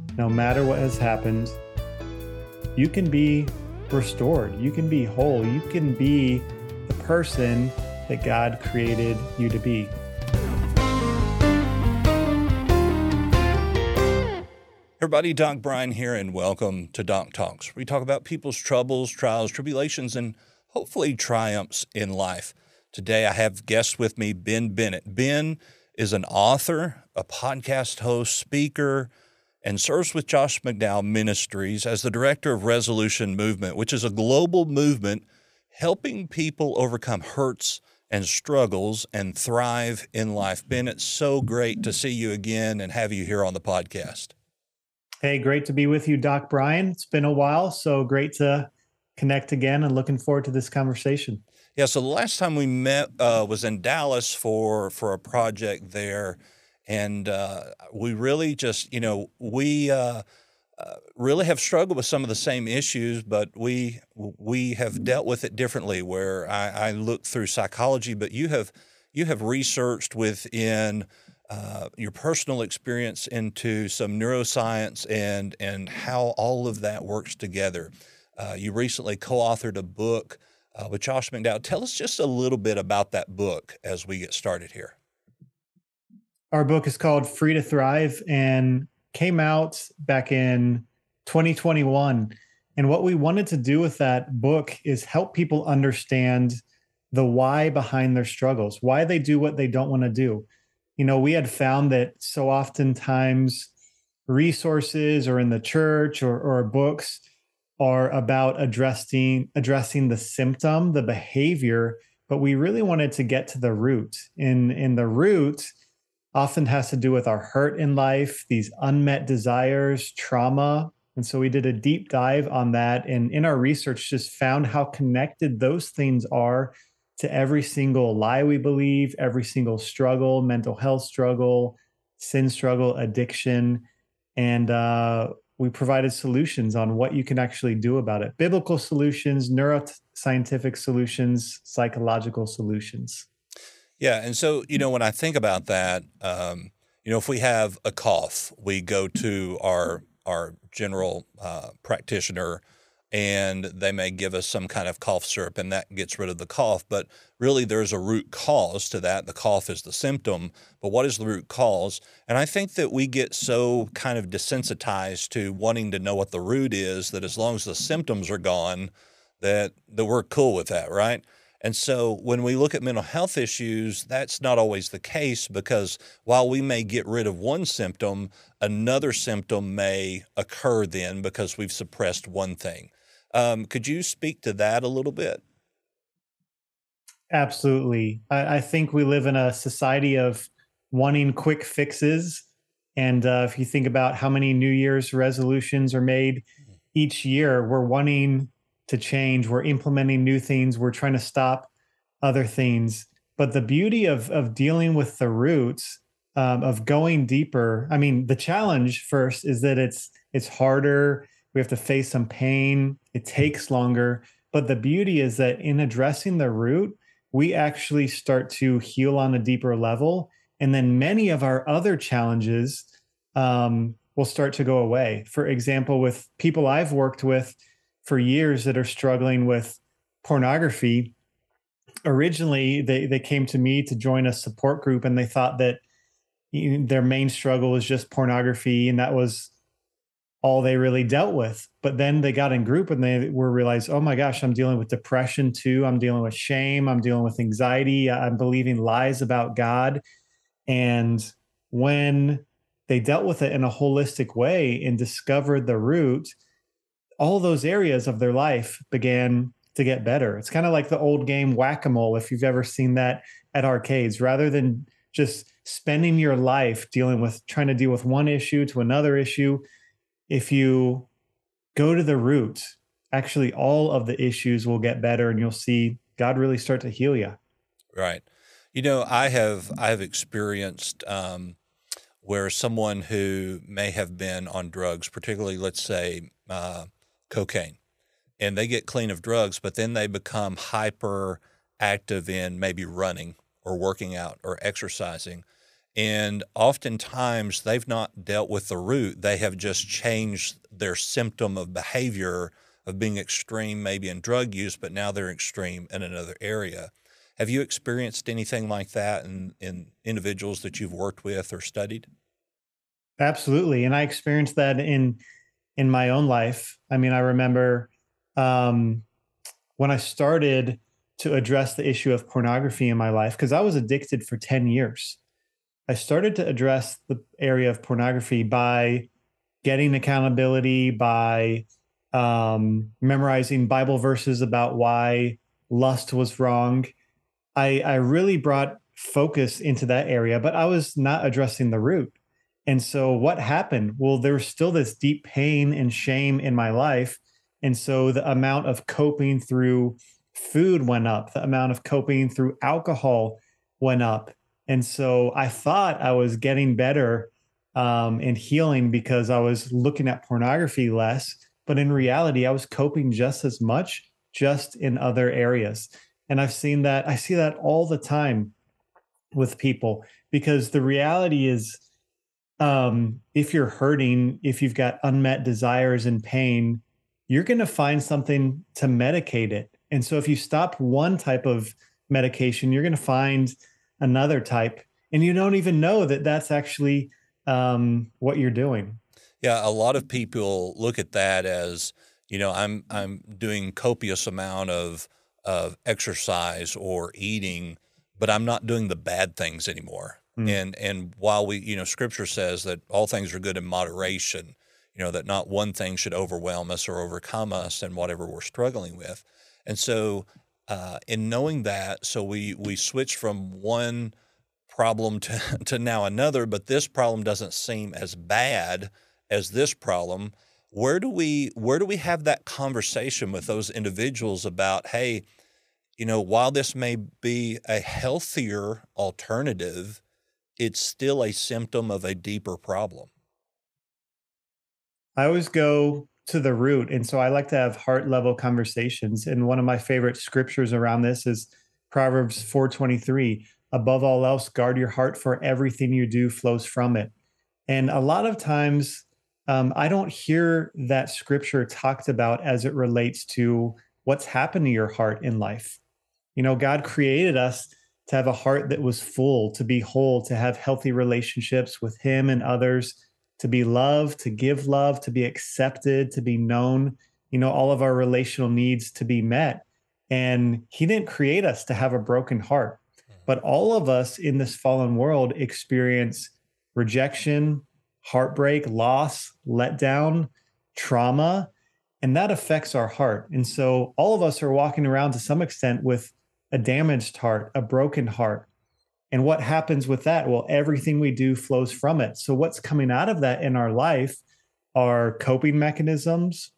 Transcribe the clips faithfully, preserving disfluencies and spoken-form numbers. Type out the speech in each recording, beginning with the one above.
no matter what has happened, you can be restored. You can be whole. You can be the person that God created you to be. Everybody, Doc Brian here, and welcome to Doc Talks. We talk about people's troubles, trials, tribulations, and hopefully triumphs in life. Today, I have guests with me, Ben Bennett. Ben is an author, a podcast host, speaker, and serves with Josh McDowell Ministries as the director of Resolution Movement, which is a global movement helping people overcome hurts and struggles and thrive in life. Ben, it's so great to see you again and have you here on the podcast. Hey, great to be with you, Doc Brian. It's been a while, so great to connect again and looking forward to this conversation. Yeah, so the last time we met uh, was in Dallas for for a project there, and uh, we really just, you know, we uh, uh, really have struggled with some of the same issues, but we we have dealt with it differently. Where I, I look through psychology, but you have you have researched within Uh, your personal experience into some neuroscience and and how all of that works together. Uh, you recently co-authored a book uh, with Josh McDowell. Tell us just a little bit about that book as we get started here. Our book is called Free to Thrive and came out back in twenty twenty-one. And what we wanted to do with that book is help people understand the why behind their struggles, why they do what they don't want to do. You know, we had found that so oftentimes resources or in the church or, or books are about addressing addressing the symptom, the behavior, but we really wanted to get to the root. And, and the root often has to do with our hurt in life, these unmet desires, trauma. And so we did a deep dive on that. And in our research, just found how connected those things are to every single lie we believe, every single struggle, mental health struggle, sin struggle, addiction. And uh, we provided solutions on what you can actually do about it. Biblical solutions, neuroscientific solutions, psychological solutions. Yeah, and so, you know, when I think about that, um, you know, if we have a cough, we go to our, our general uh, practitioner, and they may give us some kind of cough syrup, and that gets rid of the cough. But really, there's a root cause to that. The cough is the symptom, but what is the root cause? And I think that we get so kind of desensitized to wanting to know what the root is that as long as the symptoms are gone, that, that we're cool with that, right? And so when we look at mental health issues, that's not always the case, because while we may get rid of one symptom, another symptom may occur then because we've suppressed one thing. Um, could you speak to that a little bit? Absolutely. I, I think we live in a society of wanting quick fixes. And uh, if you think about how many New Year's resolutions are made each year, we're wanting to change. We're implementing new things. We're trying to stop other things. But the beauty of, of dealing with the roots, um, of going deeper, I mean, the challenge first is that it's it's harder. We have to face some pain. It takes longer. But the beauty is that in addressing the root, we actually start to heal on a deeper level. And then many of our other challenges um, will start to go away. For example, with people I've worked with for years that are struggling with pornography, originally they, they came to me to join a support group, and they thought that you know, their main struggle was just pornography, and that was all they really dealt with. But then they got in group and they were realized, oh my gosh, I'm dealing with depression too. I'm dealing with shame. I'm dealing with anxiety. I'm believing lies about God. And when they dealt with it in a holistic way and discovered the root, all those areas of their life began to get better. It's kind of like the old game Whack-A-Mole, if you've ever seen that at arcades. Rather than just spending your life dealing with, trying to deal with one issue to another issue, if you go to the root, actually all of the issues will get better, and you'll see God really start to heal you. Right. You know, I have I have experienced um, where someone who may have been on drugs, particularly, let's say, uh, cocaine, and they get clean of drugs, but then they become hyper active in maybe running or working out or exercising. And oftentimes they've not dealt with the root. They have just changed their symptom of behavior of being extreme, maybe in drug use, but now they're extreme in another area. Have you experienced anything like that in, in individuals that you've worked with or studied? Absolutely. And I experienced that in in my own life. I mean, I remember um, when I started to address the issue of pornography in my life, because I was addicted for ten years. I started to address the area of pornography by getting accountability, by um, memorizing Bible verses about why lust was wrong. I, I really brought focus into that area, but I was not addressing the root. And so what happened? Well, there was still this deep pain and shame in my life. And so the amount of coping through food went up, the amount of coping through alcohol went up. And so I thought I was getting better um, and healing because I was looking at pornography less. But in reality, I was coping just as much, just in other areas. And I've seen that, I see that all the time with people because the reality is, um, if you're hurting, if you've got unmet desires and pain, you're going to find something to medicate it. And so if you stop one type of medication, you're going to find another type, and you don't even know that that's actually um, what you're doing. Yeah, a lot of people look at that as, you know, I'm I'm doing copious amount of of exercise or eating, but I'm not doing the bad things anymore. Mm. And and while we, you know, Scripture says that all things are good in moderation, you know, that not one thing should overwhelm us or overcome us in whatever we're struggling with. And so, uh, in knowing that, so we we switch from one problem to to now another, but this problem doesn't seem as bad as this problem. Where do we where do we have that conversation with those individuals about, hey, you know, while this may be a healthier alternative, it's still a symptom of a deeper problem? I always go to the root. And so I like to have heart level conversations. And one of my favorite scriptures around this is Proverbs four twenty-three. Above all else, guard your heart, for everything you do flows from it. And a lot of times, um, I don't hear that scripture talked about as it relates to what's happened to your heart in life. You know, God created us to have a heart that was full, to be whole, to have healthy relationships with Him and others, to be loved, to give love, to be accepted, to be known, you know, all of our relational needs to be met. And He didn't create us to have a broken heart. But all of us in this fallen world experience rejection, heartbreak, loss, letdown, trauma, and that affects our heart. And so all of us are walking around to some extent with a damaged heart, a broken heart. And what happens with that? Well, everything we do flows from it. So what's coming out of that in our life are coping mechanisms,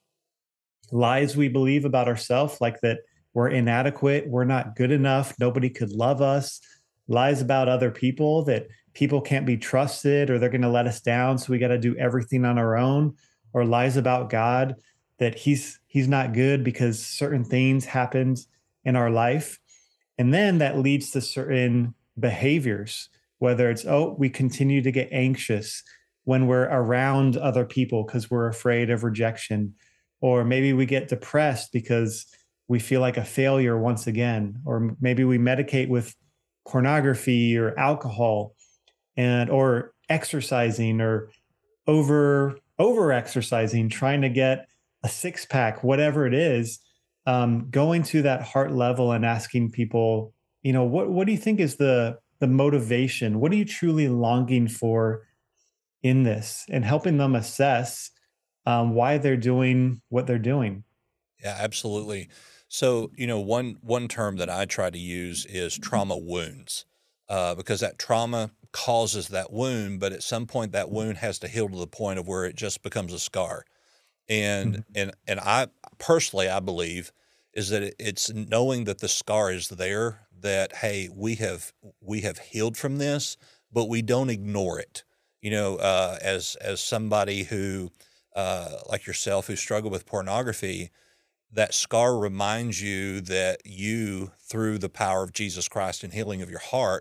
lies we believe about ourselves, like that we're inadequate, we're not good enough, nobody could love us, lies about other people, that people can't be trusted or they're going to let us down, so we got to do everything on our own, or lies about God, that he's he's not good because certain things happened in our life. And then that leads to certain behaviors, whether it's, oh, we continue to get anxious when we're around other people because we're afraid of rejection, or maybe we get depressed because we feel like a failure once again, or maybe we medicate with pornography or alcohol, and or exercising, or over over exercising, trying to get a six pack, whatever it is. Um, going to that heart level and asking people, you know, what what do you think is the the motivation? What are you truly longing for in this, and helping them assess um, why they're doing what they're doing. Yeah, absolutely. So, you know, one one term that I try to use is trauma wounds, uh, because that trauma causes that wound, but at some point that wound has to heal to the point of where it just becomes a scar. And Mhm. and and I personally, I believe is that it, it's knowing that the scar is there, that hey, we have we have healed from this, but we don't ignore it. You know, uh, as as somebody who uh, like yourself who struggled with pornography, that scar reminds you that you, through the power of Jesus Christ and healing of your heart,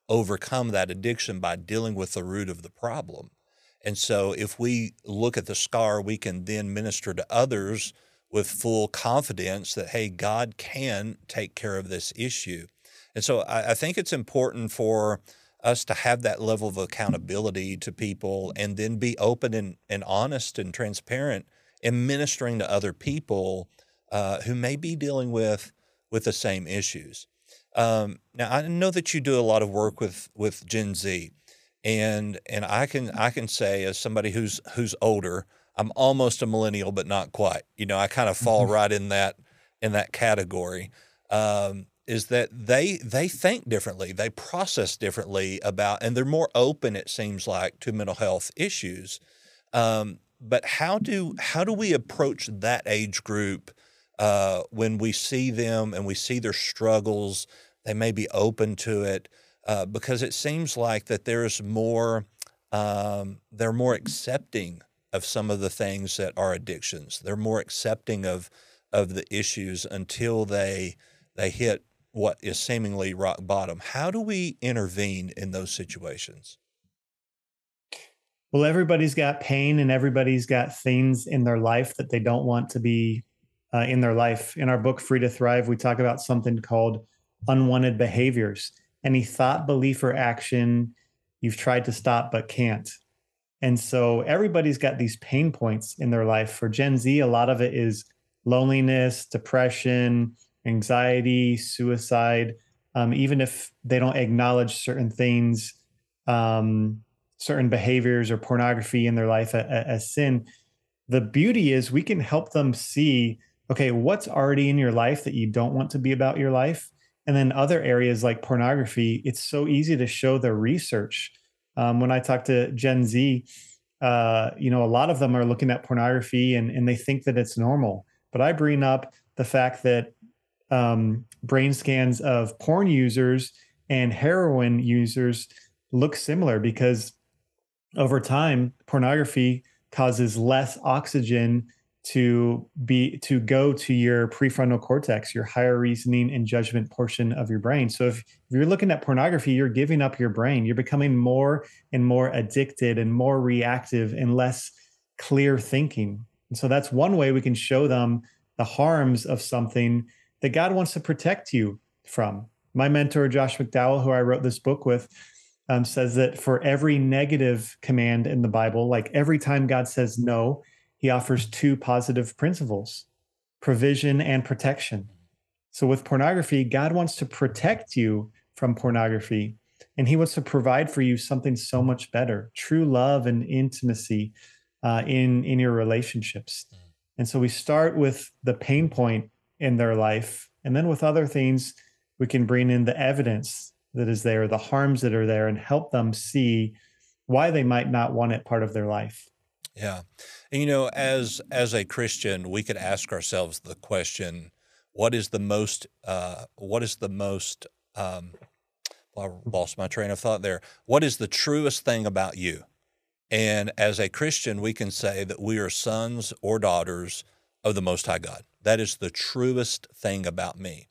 overcome that addiction by dealing with the root of the problem. And so if we look at the scar, we can then minister to others with full confidence that, hey, God can take care of this issue. And so I, I think it's important for us to have that level of accountability to people and then be open and, and honest and transparent in ministering to other people uh, who may be dealing with with the same issues. Um, now, I know that you do a lot of work with with Gen Z, and and I can I can say as somebody who's who's older, I'm almost a millennial, but not quite. You know, I kind of fall right in that in that category. Um, is that they they think differently, they process differently about, and they're more open, it seems like, to mental health issues. Um, but how do how do we approach that age group uh, when we see them and we see their struggles? They may be open to it uh, because it seems like that there's more um, they're more accepting of some of the things that are addictions. They're more accepting of of the issues until they they hit what is seemingly rock bottom. How do we intervene in those situations? Well, everybody's got pain and everybody's got things in their life that they don't want to be uh, in their life. In our book, Free to Thrive, we talk about something called unwanted behaviors. Any thought, belief, or action you've tried to stop but can't. And so everybody's got these pain points in their life. For Gen Z, a lot of it is loneliness, depression, anxiety, suicide. Um, even if they don't acknowledge certain things, um, certain behaviors or pornography in their life as, as sin, the beauty is we can help them see, okay, what's already in your life that you don't want to be about your life? And then other areas like pornography, it's so easy to show the research. Um, when I talk to Gen Z, uh, you know, a lot of them are looking at pornography and, and they think that it's normal. But I bring up the fact that um, brain scans of porn users and heroin users look similar because over time, pornography causes less oxygen to be to go to your prefrontal cortex, your higher reasoning and judgment portion of your brain. So if, if you're looking at pornography, you're giving up your brain. You're becoming more and more addicted and more reactive and less clear thinking. And so that's one way we can show them the harms of something that God wants to protect you from. My mentor, Josh McDowell, who I wrote this book with, um, says that for every negative command in the Bible, like every time God says no, he offers two positive principles: provision and protection. So with pornography, God wants to protect you from pornography, and he wants to provide for you something so much better: true love and intimacy uh, in, in your relationships. And so we start with the pain point in their life, and then with other things, we can bring in the evidence that is there, the harms that are there, and help them see why they might not want it part of their life. Yeah. And, you know, as as a Christian, we could ask ourselves the question, what is the most, uh, what is the most, um, well, I lost my train of thought there. What is the truest thing about you? And as a Christian, we can say that we are sons or daughters of the Most High God. That is the truest thing about me.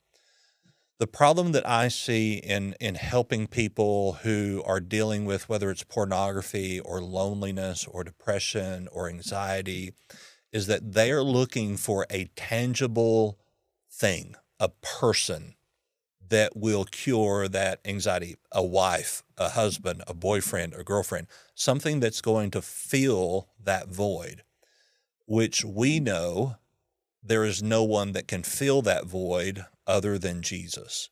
The problem that I see in, in helping people who are dealing with whether it's pornography or loneliness or depression or anxiety is that they are looking for a tangible thing, a person that will cure that anxiety, a wife, a husband, a boyfriend, a girlfriend, something that's going to fill that void, which we know there is no one that can fill that void other than Jesus.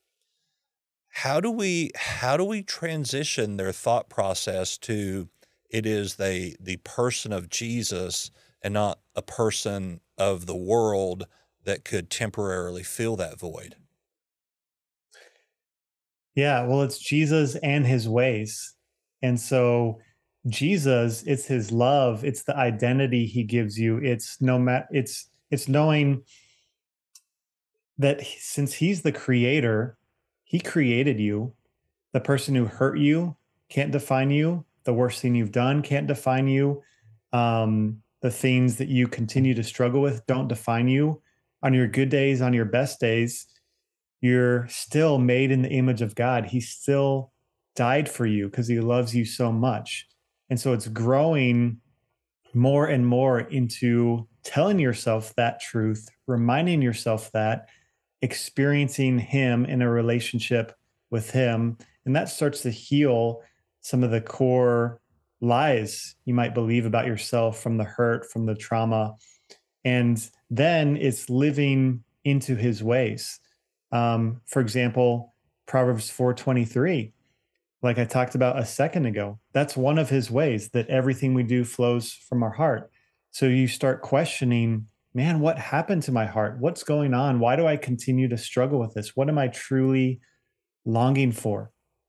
How do we how do we transition their thought process to it is the the person of Jesus and not a person of the world that could temporarily fill that void? Yeah, well, it's Jesus and his ways. And so Jesus, it's his love, it's the identity he gives you. It's no mat it's it's knowing that he- since he's the creator, he created you. The person who hurt you can't define you. The worst thing you've done can't define you. Um, the things that you continue to struggle with don't define you. On your good days, on your best days, you're still made in the image of God. He still died for you because he loves you so much. And so it's growing more and more into telling yourself that truth, reminding yourself that, experiencing him in a relationship with him. And that starts to heal some of the core lies you might believe about yourself from the hurt, from the trauma. And then it's living into his ways. Um, for example, Proverbs four twenty-three, like I talked about a second ago, that's one of his ways, that everything we do flows from our heart. So you start questioning, man, what happened to my heart? What's going on? Why do I continue to struggle with this? What am I truly longing for?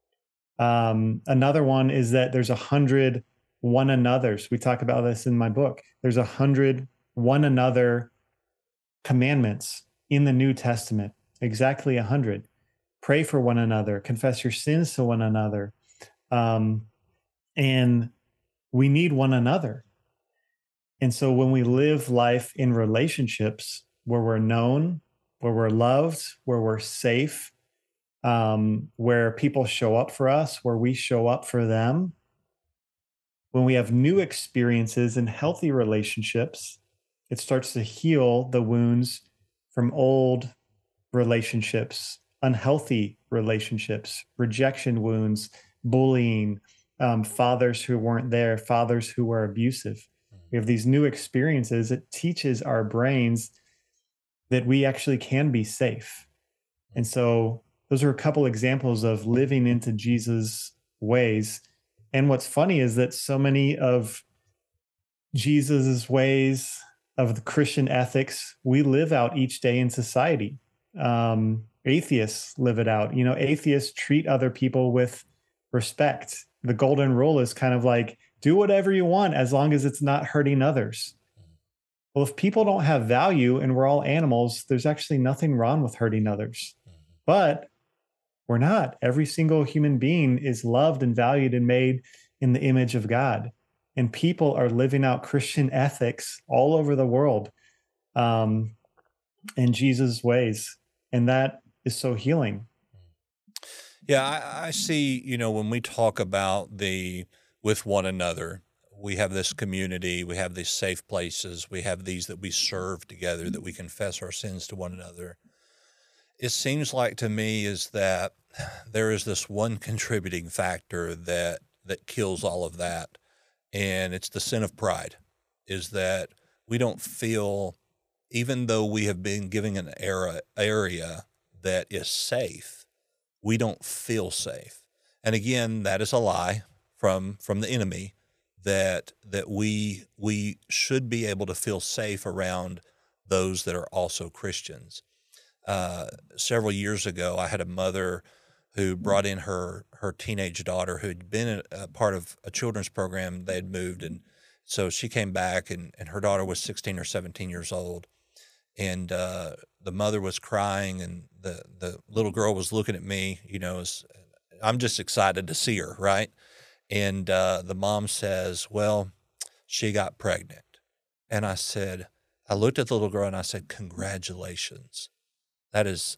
Um, another one is that there's a hundred one another's. We talk about this in my book. There's a hundred one another commandments in the New Testament, exactly a hundred. Pray for one another, confess your sins to one another. Um, and we need one another. And so when we live life in relationships where we're known, where we're loved, where we're safe, um, where people show up for us, where we show up for them, when we have new experiences and healthy relationships, it starts to heal the wounds from old relationships, unhealthy relationships, rejection wounds, bullying, um, fathers who weren't there, fathers who were abusive. We have these new experiences. It teaches our brains that we actually can be safe. And so those are a couple examples of living into Jesus' ways. And what's funny is that so many of Jesus's ways, of the Christian ethics, we live out each day in society. Um, atheists live it out. You know, atheists treat other people with respect. The golden rule is kind of like, do whatever you want as long as it's not hurting others. Well, if people don't have value and we're all animals, there's actually nothing wrong with hurting others. But we're not. Every single human being is loved and valued and made in the image of God. And people are living out Christian ethics all over the world, um, in Jesus' ways. And that is so healing. Yeah, I, I see, you know, when we talk about the with one another, we have this community, we have these safe places, we have these that we serve together, that we confess our sins to one another. It seems like to me is that there is this one contributing factor that that kills all of that, and it's the sin of pride. Is that we don't feel, even though we have been given an era, area that is safe, we don't feel safe. And again, that is a lie from from the enemy, that that we we should be able to feel safe around those that are also Christians. Uh, several years ago, I had a mother who brought in her her teenage daughter who had been a, a part of a children's program. They had moved, and so she came back, and, and her daughter was sixteen or seventeen years old. And uh, the mother was crying, and the, the little girl was looking at me, you know, as, I'm just excited to see her, right? And uh, the mom says, well, she got pregnant. And I said, I looked at the little girl and I said, congratulations. That is,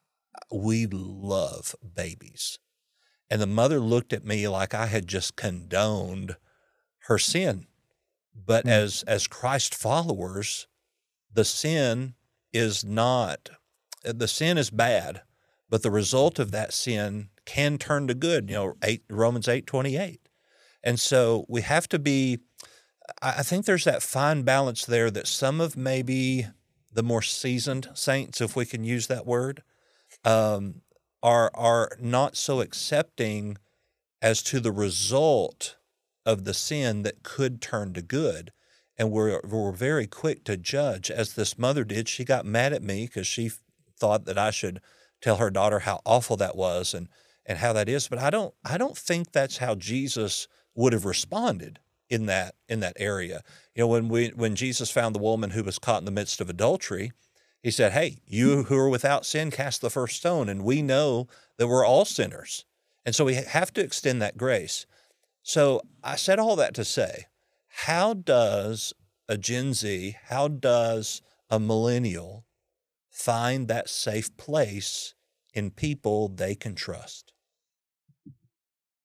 we love babies. And the mother looked at me like I had just condoned her sin. But mm. as as Christ followers, the sin is not, the sin is bad, but the result of that sin can turn to good, you know, eight, Romans eight twenty-eight. And so we have to be, I think there's that fine balance there that some of maybe the more seasoned saints, if we can use that word, um, are are not so accepting as to the result of the sin that could turn to good. And we're, we're very quick to judge, as this mother did. She got mad at me because she thought that I should tell her daughter how awful that was and, and how that is. But I don't I don't think that's how Jesus would have responded in that in that area. You know, when we when Jesus found the woman who was caught in the midst of adultery, he said, hey, you who are without sin, cast the first stone. And we know that we're all sinners. And so we have to extend that grace. So I said all that to say, how does a Gen Z, how does a millennial find that safe place in people they can trust?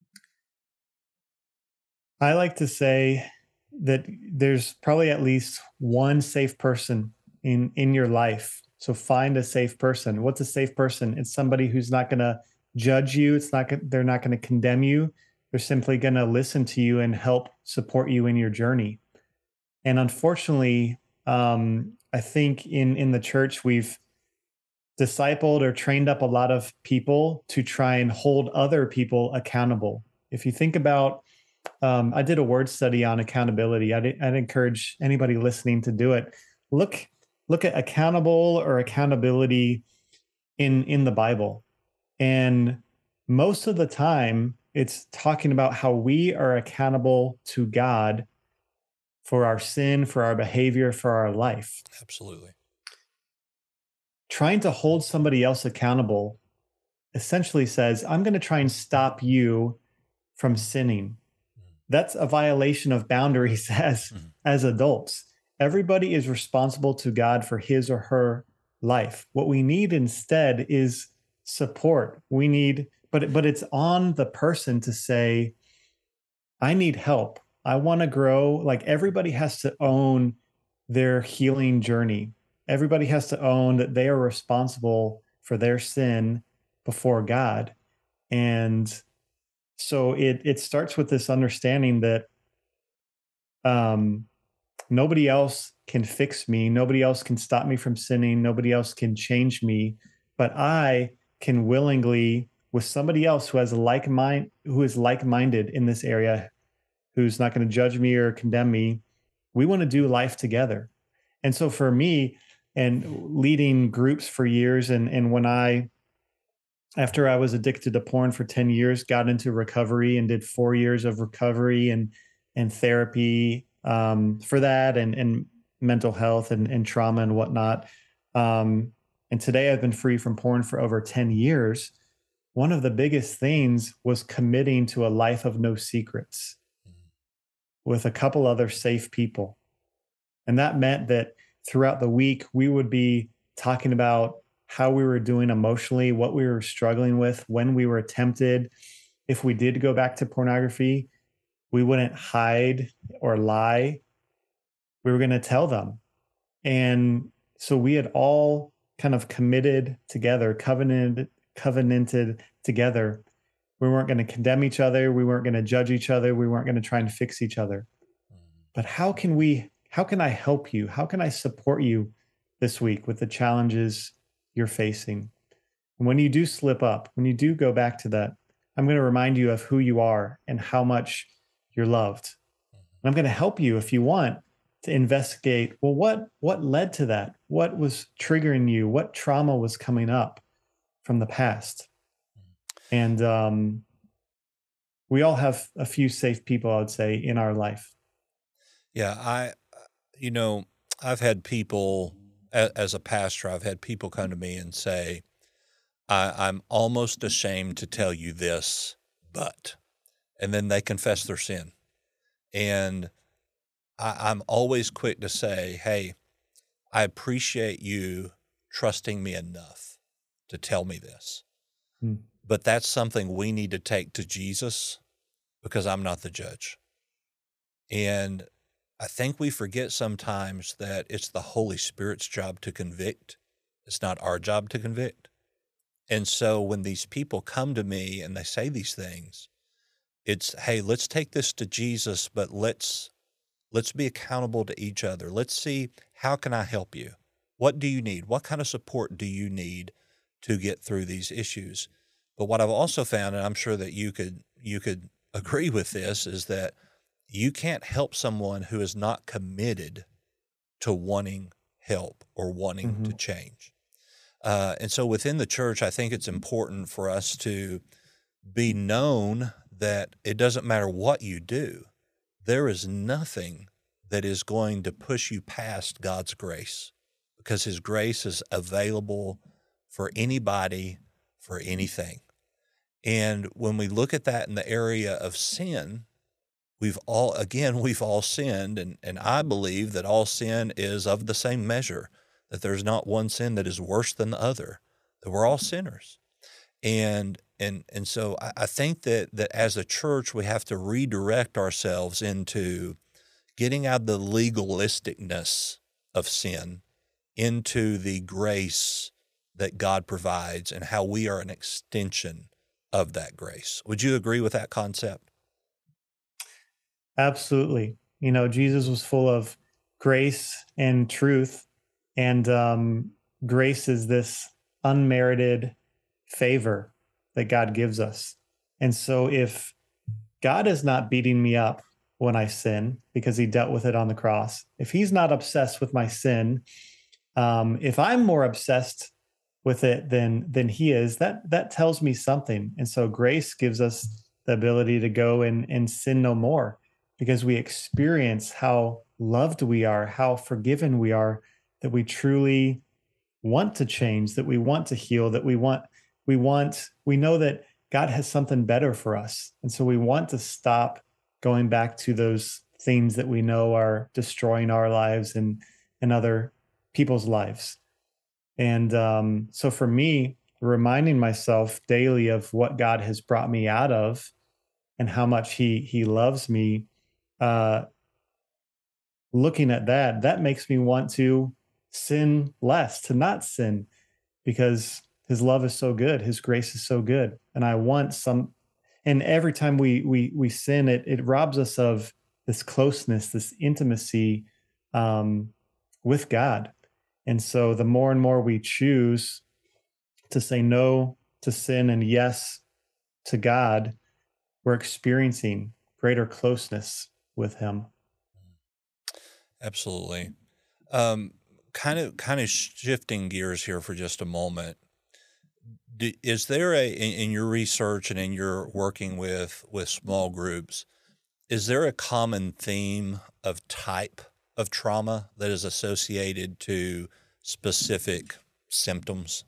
I like to say that there's probably at least one safe person in in your life. So find a safe person. What's a safe person? It's somebody who's not going to judge you. It's not gon- they're not going to condemn you. They're simply going to listen to you and help support you in your journey. And unfortunately, um, I think in in the church we've discipled or trained up a lot of people to try and hold other people accountable. If you think about, um, I did a word study on accountability. I'd, I'd encourage anybody listening to do it. Look, look at accountable or accountability in in the Bible, and most of the time, it's talking about how we are accountable to God for our sin, for our behavior, for our life. Absolutely. Trying to hold somebody else accountable essentially says, I'm going to try and stop you from sinning. That's a violation of boundaries as Mhm. as adults. Everybody is responsible to God for his or her life. What we need instead is support. We need, but but it's on the person to say, I need help. I want to grow. Like everybody has to own their healing journey. Everybody has to own that they are responsible for their sin before God. And so it it starts with this understanding that um nobody else can fix me, nobody else can stop me from sinning, nobody else can change me, but I can willingly, with somebody else who has a like mind, who is like-minded in this area, who's not going to judge me or condemn me, we want to do life together. And so for me, and leading groups for years, and and when I, after I was addicted to porn for ten years, got into recovery and did four years of recovery and and therapy, um, for that, and and mental health and, and trauma and whatnot. Um, and today I've been free from porn for over ten years. One of the biggest things was committing to a life of no secrets with a couple other safe people. And that meant that throughout the week, we would be talking about how we were doing emotionally, what we were struggling with, when we were tempted. If we did go back to pornography, we wouldn't hide or lie. We were going to tell them. And so we had all kind of committed together, covenanted, covenanted together. We weren't going to condemn each other. We weren't going to judge each other. We weren't going to try and fix each other. But how can we, how can I help you? How can I support you this week with the challenges you're facing? And when you do slip up, when you do go back to that, I'm going to remind you of who you are and how much you're loved. And I'm going to help you if you want to investigate, well, what what led to that? What was triggering you? What trauma was coming up from the past? And um, we all have a few safe people, I would say, in our life. Yeah, I, you know, I've had people, a- as a pastor, I've had people come to me and say, I, I'm almost ashamed to tell you this, but, and then they confess their sin. And I, I'm always quick to say, hey, I appreciate you trusting me enough to tell me this. Hmm. But that's something we need to take to Jesus because I'm not the judge. And I think we forget sometimes that it's the Holy Spirit's job to convict. It's not our job to convict. And so when these people come to me and they say these things, it's, hey, let's take this to Jesus, but let's let's be accountable to each other. Let's see, how can I help you? What do you need? What kind of support do you need to get through these issues? But what I've also found, and I'm sure that you could you could agree with this, is that you can't help someone who is not committed to wanting help or wanting Mm-hmm. to change. Uh, and so within the church, I think it's important for us to be known that it doesn't matter what you do, there is nothing that is going to push you past God's grace, because his grace is available for anybody, for anything. And when we look at that in the area of sin, we've all, again, we've all sinned. And, and I believe that all sin is of the same measure, that there's not one sin that is worse than the other, that we're all sinners. And And and so I, I think that that as a church we have to redirect ourselves into getting out of the legalisticness of sin into the grace that God provides and how we are an extension of that grace. Would you agree with that concept? Absolutely. You know, Jesus was full of grace and truth, and um, grace is this unmerited favor that God gives us. And so if God is not beating me up when I sin because he dealt with it on the cross, if he's not obsessed with my sin, um, if I'm more obsessed with it than than he is, that that tells me something. And so grace gives us the ability to go and, and sin no more because we experience how loved we are, how forgiven we are, that we truly want to change, that we want to heal, that we want, we want, we know that God has something better for us. And so we want to stop going back to those things that we know are destroying our lives and, and other people's lives. And um, so for me, reminding myself daily of what God has brought me out of and how much he he loves me, uh, looking at that, that makes me want to sin less, to not sin, because his love is so good, his grace is so good. And I want some, and every time we we we sin, it it robs us of this closeness, this intimacy um, with God. And so the more and more we choose to say no to sin and yes to God, we're experiencing greater closeness with him. Absolutely. Um, kind of kind of shifting gears here for just a moment. Do, is there a in, in your research and in your working with with small groups, is there a common theme of type of trauma that is associated to specific symptoms?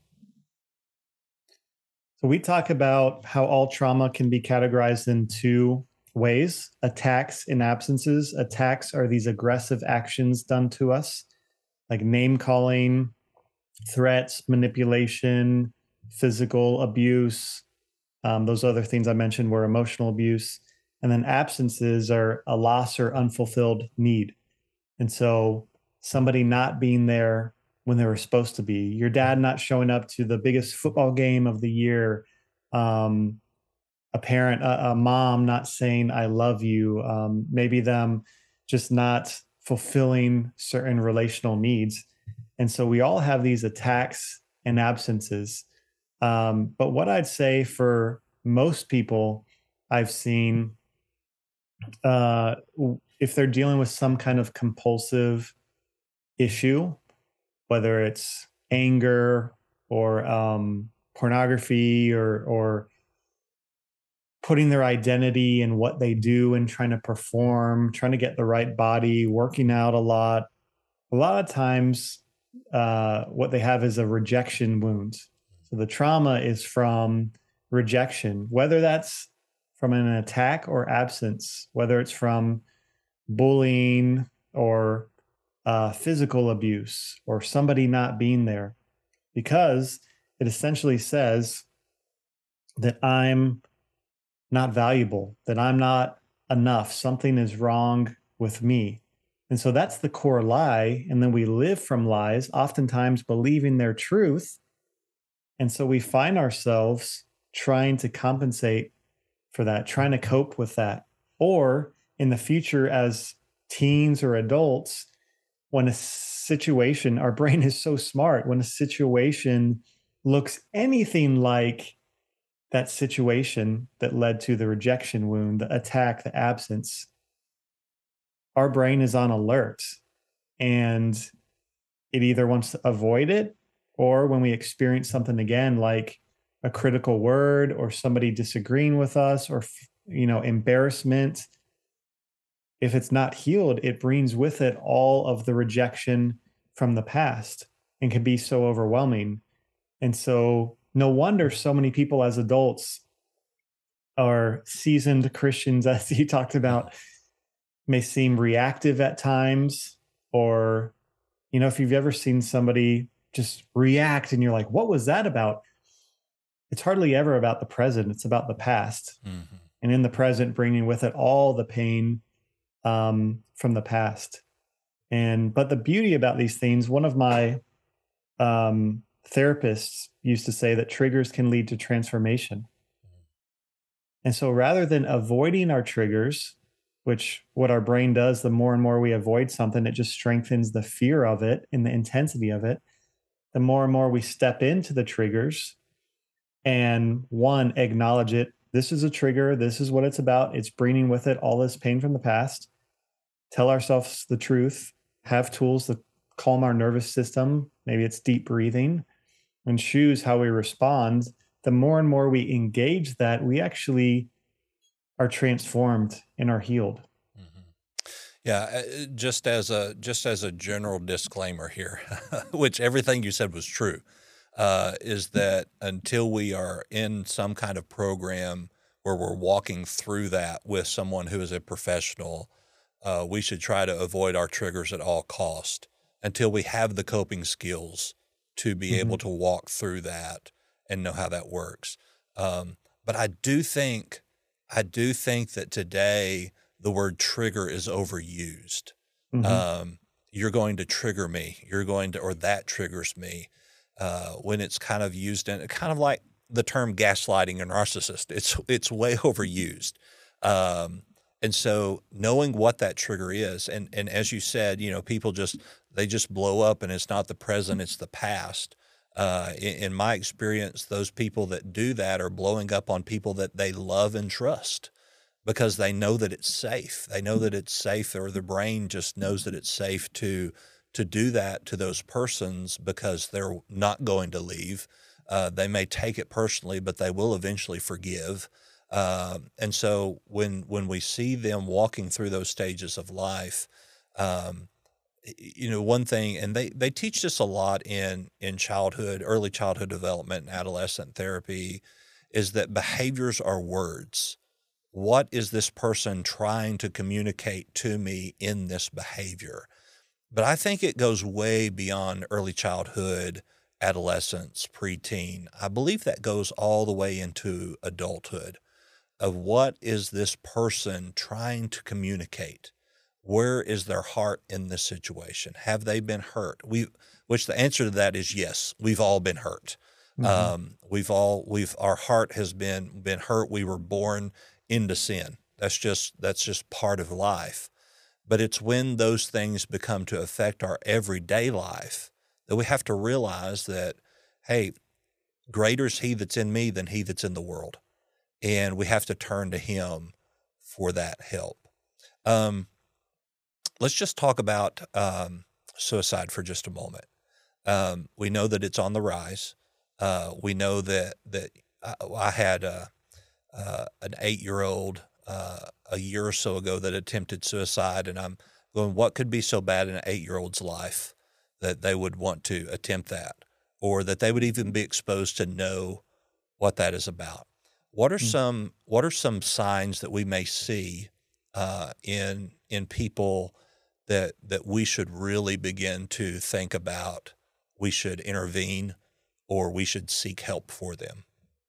So we talk about how all trauma can be categorized in two ways: attacks and absences. Attacks are these aggressive actions done to us, like name calling, threats, manipulation, physical abuse. Um, those other things I mentioned were emotional abuse. And then absences are a loss or unfulfilled need. And so somebody not being there when they were supposed to be, your dad not showing up to the biggest football game of the year, um, a parent, a, a mom not saying, I love you, um, maybe them just not fulfilling certain relational needs. And so we all have these attacks and absences. Um, but what I'd say for most people I've seen, uh, if they're dealing with some kind of compulsive issue, whether it's anger or um, pornography or or putting their identity in what they do and trying to perform, trying to get the right body, working out a lot. A lot of times, uh, what they have is a rejection wound. So the trauma is from rejection, whether that's from an attack or absence, whether it's from bullying or uh, physical abuse or somebody not being there, because it essentially says that I'm not valuable, that I'm not enough. Something is wrong with me. And so that's the core lie. And then we live from lies, oftentimes believing their truth. And so we find ourselves trying to compensate for that, trying to cope with that. Or in the future, as teens or adults, when a situation, our brain is so smart, when a situation looks anything like that situation that led to the rejection wound, the attack, the absence, our brain is on alert and it either wants to avoid it, or when we experience something again, like a critical word or somebody disagreeing with us or, you know, embarrassment, if it's not healed, it brings with it all of the rejection from the past and can be so overwhelming. And so no wonder so many people as adults are seasoned Christians, as you talked about, may seem reactive at times. Or, you know, if you've ever seen somebody just react and you're like, what was that about? it's hardly ever about the present. It's about the past. Mm-hmm. And in the present, bringing with it all the pain um, from the past. And, but the beauty about these things, one of my um, therapists used to say that triggers can lead to transformation. And so rather than avoiding our triggers, which what our brain does, the more and more we avoid something, it just strengthens the fear of it and the intensity of it. The more and more we step into the triggers and one, acknowledge it. This is a trigger. This is what it's about. It's bringing with it all this pain from the past. Tell ourselves the truth, have tools to calm our nervous system. Maybe it's deep breathing, and choose how we respond. The more and more we engage that, we actually are transformed and are healed. Mm-hmm. Yeah, uh, just as a just as a general disclaimer here, which everything you said was true, uh, is that until we are in some kind of program where we're walking through that with someone who is a professional, uh, we should try to avoid our triggers at all cost until we have the coping skills to be Mm-hmm. able to walk through that and know how that works. Um, but I do think, I do think that today the word trigger is overused. Mm-hmm. Um, you're going to trigger me. You're going to, or that triggers me. Uh, when it's kind of used in kind of like the term gaslighting or narcissist, it's it's way overused. Um, and so knowing what that trigger is, and and as you said, you know, people just they just blow up, and it's not the present, it's the past. Uh, in, in my experience, those people that do that are blowing up on people that they love and trust because they know that it's safe. They know that it's safe, or the brain just knows that it's safe to to do that to those persons because they're not going to leave. Uh, they may take it personally, but they will eventually forgive. Uh, and so when when we see them walking through those stages of life, um, you know, one thing, and they, they teach this a lot in, in childhood, early childhood development and adolescent therapy, is that behaviors are words. What is this person trying to communicate to me in this behavior? But I think it goes way beyond early childhood, adolescence, preteen. I believe that goes all the way into adulthood of what is this person trying to communicate? Where is their heart in this situation? Have they been hurt? We, which the answer to that is yes. We've all been hurt. Mm-hmm. Um, we've all we've our heart has been been hurt. We were born into sin. That's just that's just part of life. But it's when those things become to affect our everyday life that we have to realize that, hey, greater is He that's in me than he that's in the world, and we have to turn to Him for that help. Um, Let's just talk about um, suicide for just a moment. Um, we know that it's on the rise. Uh, we know that that I, I had a, uh, an eight-year-old uh, a year or so ago that attempted suicide, and I'm going, what could be so bad in an eight-year-old's life that they would want to attempt that, or that they would even be exposed to know what that is about? What are mm-hmm. some What are some signs that we may see uh, in in people that that we should really begin to think about, we should intervene, or we should seek help for them?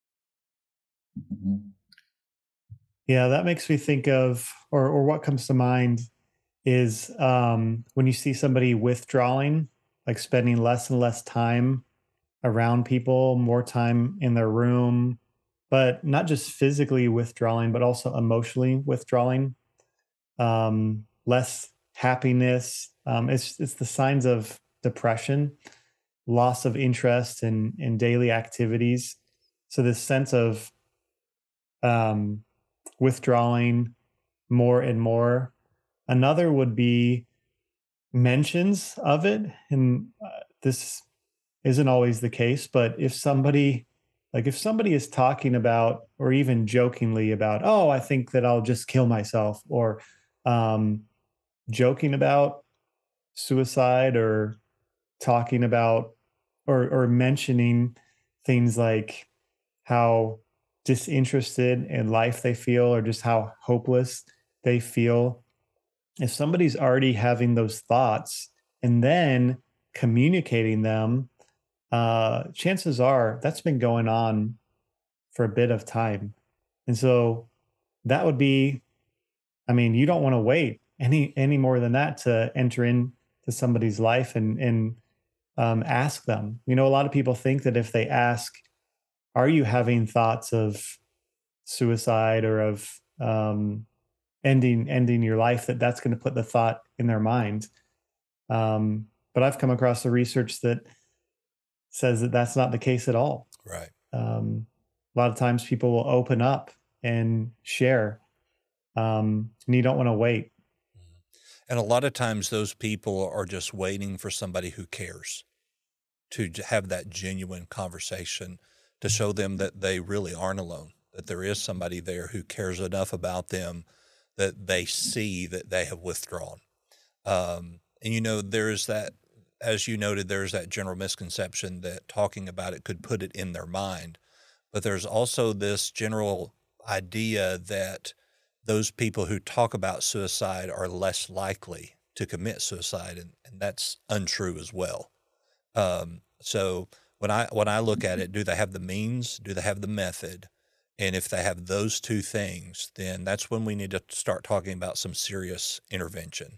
Yeah, that makes me think of, or or what comes to mind is um, when you see somebody withdrawing, like spending less and less time around people, more time in their room, but not just physically withdrawing, but also emotionally withdrawing, um, less happiness. Um, it's it's the signs of depression, loss of interest in in daily activities. So this sense of um, withdrawing more and more. Another would be mentions of it, and uh, this isn't always the case. But if somebody, like if somebody is talking about, or even jokingly about, oh, I think that I'll just kill myself, or um, joking about suicide, or talking about or or mentioning things like how disinterested in life they feel, or just how hopeless they feel. If somebody's already having those thoughts and then communicating them, uh, chances are that's been going on for a bit of time. And so that would be, I mean, you don't want to wait any any more than that to enter into somebody's life and and um, ask them. You know, a lot of people think that if they ask, "Are you having thoughts of suicide or of um, ending ending your life?" that that's going to put the thought in their mind. Um, but I've come across the research that says that that's not the case at all. Right. Um, a lot of times people will open up and share, um, and you don't want to wait. And a lot of times those people are just waiting for somebody who cares to j- have that genuine conversation to show them that they really aren't alone, that there is somebody there who cares enough about them that they see that they have withdrawn. Um, and, you know, there's that, as you noted, there's that general misconception that talking about it could put it in their mind. But there's also this general idea that those people who talk about suicide are less likely to commit suicide, and, and that's untrue as well. Um, so when I when I look at it, do they have the means? Do they have the method? And if they have those two things, then that's when we need to start talking about some serious intervention.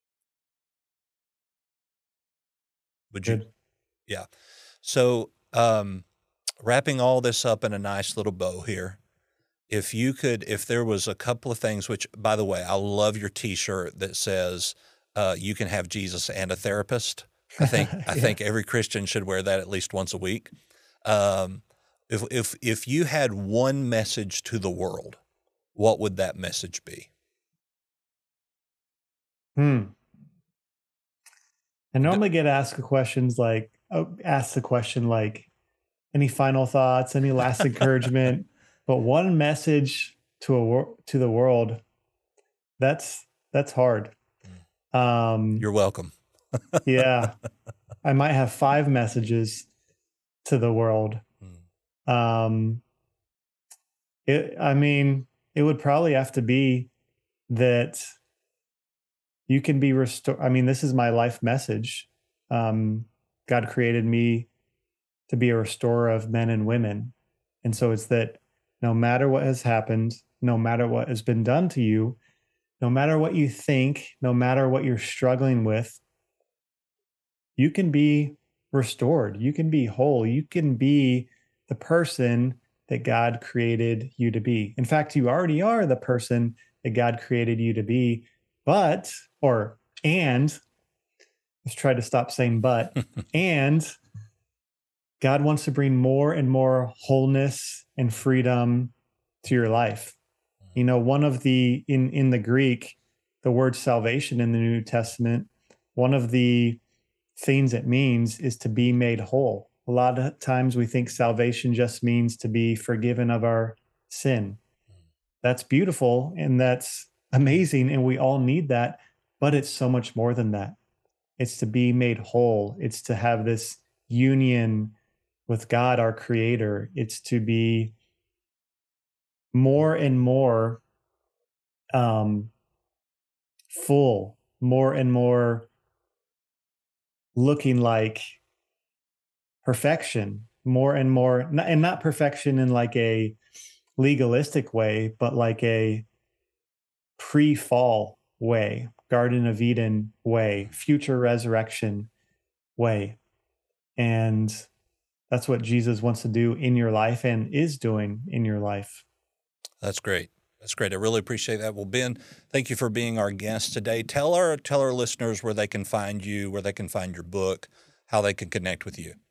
Would you? Good. Yeah. So um, wrapping all this up in a nice little bow here, if you could, if there was a couple of things, which, by the way, I love your T-shirt that says uh, you can have Jesus and a therapist. I think I Yeah. think every Christian should wear that at least once a week. Um, if if if you had one message to the world, what would that message be? Hmm. I D- normally get asked questions like, oh, ask the question like, any final thoughts, any last encouragement, but one message to a wor- to the world, that's that's hard. Um, You're welcome. yeah, I might have five messages to the world. Mm. Um, it, I mean, it would probably have to be that you can be restored. I mean, this is my life message. Um, God created me to be a restorer of men and women. And so it's that no matter what has happened, no matter what has been done to you, no matter what you think, no matter what you're struggling with, you can be restored. You can be whole. You can be the person that God created you to be. In fact, you already are the person that God created you to be. But, or, and, let's try to stop saying but, and God wants to bring more and more wholeness and freedom to your life. You know, one of the, in, in the Greek, the word salvation in the New Testament, one of the things it means is to be made whole. A lot of times we think salvation just means to be forgiven of our sin. That's beautiful and that's amazing. And we all need that, but it's so much more than that. It's to be made whole. It's to have this union with God, our creator. It's to be more and more um, full, more and more looking like perfection, more and more, and not perfection in like a legalistic way, but like a pre-fall way, Garden of Eden way, future resurrection way. And that's what Jesus wants to do in your life and is doing in your life. That's great. That's great. I really appreciate that. Well, Ben, thank you for being our guest today. Tell our tell our listeners where they can find you, where they can find your book, how they can connect with you.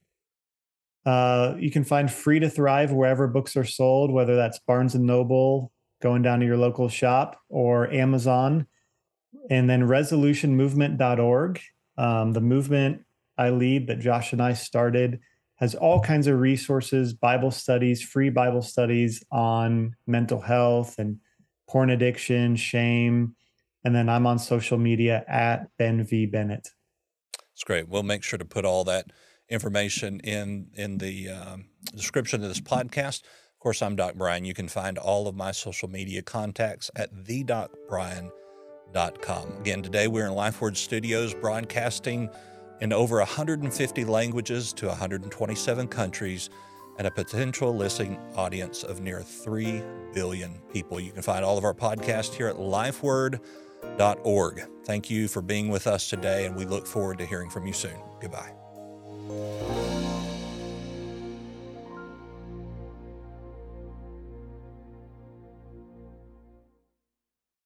Uh, you can find Free to Thrive wherever books are sold, whether that's Barnes and Noble, going down to your local shop, or Amazon. And then resolution movement dot org. Um, the movement I lead that Josh and I started has all kinds of resources, Bible studies, free Bible studies on mental health and porn addiction, shame. And then I'm on social media at Ben V. Bennett. It's great. We'll make sure to put all that information in in the um, description of this podcast. Of course, I'm Doc Brian. You can find all of my social media contacts at the doc brian dot com. Again, today we're in LifeWord Studios broadcasting in over one hundred fifty languages to one hundred twenty-seven countries. and a potential listening audience of near three billion people. You can find all of our podcasts here at lifeword dot org. Thank you for being with us today, and we look forward to hearing from you soon. Goodbye.